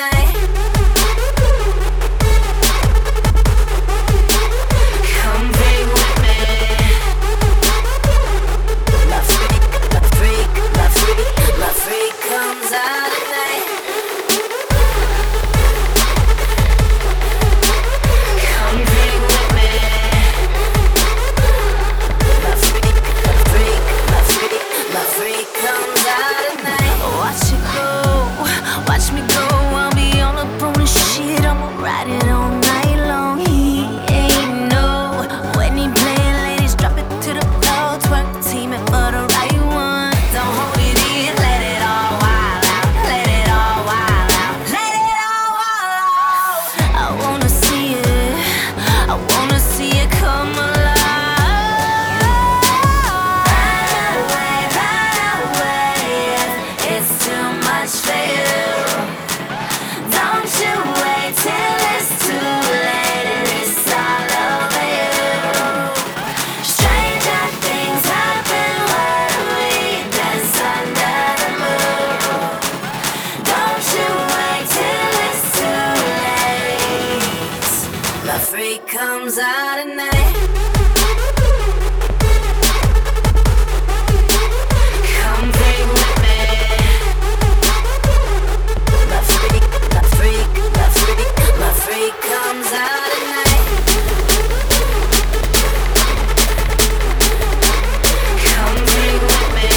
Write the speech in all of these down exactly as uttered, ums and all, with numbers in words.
night. Come bring with me. My freak, my freak, my freak, my freak comes out at night. Come bring with me. My freak, my freak, my freak, my freak comes out at night. Watch it go, watch me go. I'll be all up on his shit. I'ma ride it all night long. He ain't know when he playing, ladies drop it to the floor. Twerk teaming for the right one. Don't hold it in, let it all wild out. Let it all wild out. Let it all wild out. I wanna see it, I wanna see it come alive. Run away, run away. It's too much for you. Don't you wait till it's too late and it's all over you. Stranger things happen when we dance under the moon. Don't you wait till it's too late. My freak comes out at night. Come bring with me. My freak, my freak, my freak, my freak comes out at night. Come bring with me.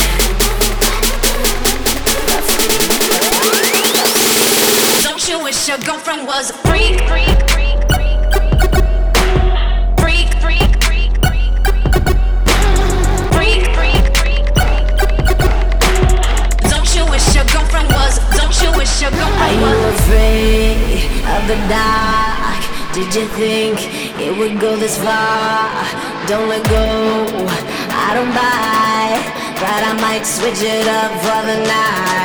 My freak, my freak, my freak. Don't you wish your girlfriend was a freak, freak, freak, freak, freak, freak, freak, freak, freak, freak, freak, freak. Don't you wish your girlfriend was? Don't you wish your Are girlfriend you was? afraid of the dark? Did you think it would go this far? Don't let go, I don't buy, but I might switch it up for the night.